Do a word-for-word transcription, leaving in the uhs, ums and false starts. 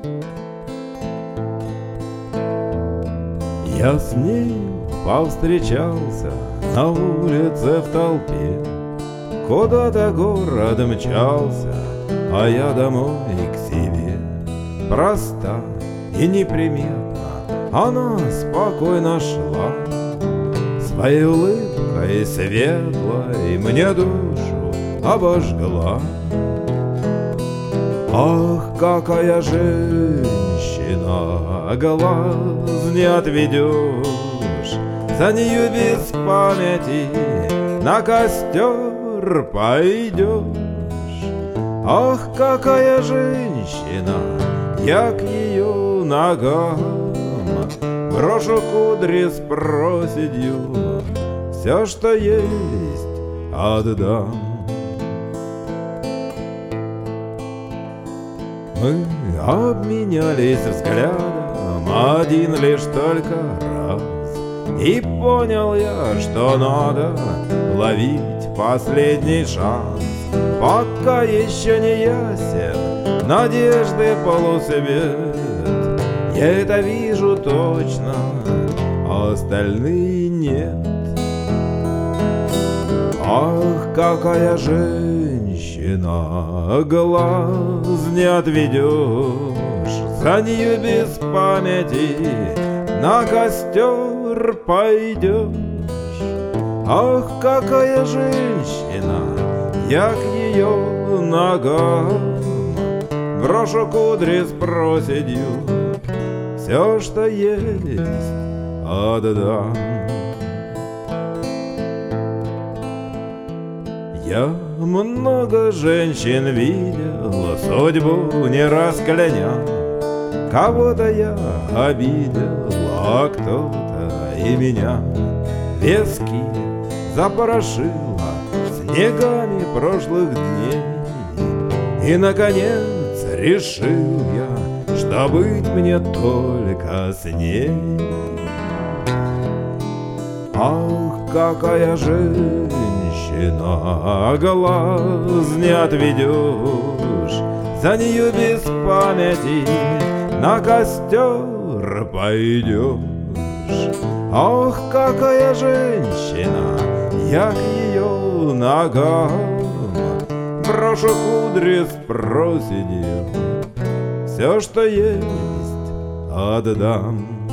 Я с ней повстречался на улице в толпе, куда-то город мчался, а я домой к себе. Проста и неприметна она спокойно шла, своей улыбкой светлой мне душу обожгла. Ах, какая женщина, глаз не отведешь, за нее без памяти на костер пойдешь. Ах, какая женщина, я к ее ногам брошу кудри с проседью, все, что есть, отдам. Мы обменялись взглядом один лишь только раз, и понял я, что надо ловить последний шанс. Пока еще не ясен надежды полусвет, я это вижу точно, а остальные нет. Ах, какая женщина, глаз не отведешь, за нее без памяти на костер пойдешь. Ах, какая женщина, я к ее ногам брошу кудри с проседью, все, что есть, отдам. Я много женщин видел, судьбу не раскляня. Кого-то я обидел, а кто-то и меня. Виски запорошила снегами прошлых дней, и, наконец, решил я, что быть мне только с ней. Ах, какая женщина, глаз не отведешь, за нее без памяти на костер пойдешь. Ах, какая женщина, я к ее ногам брошу кудри с проседью, все, что есть, отдам.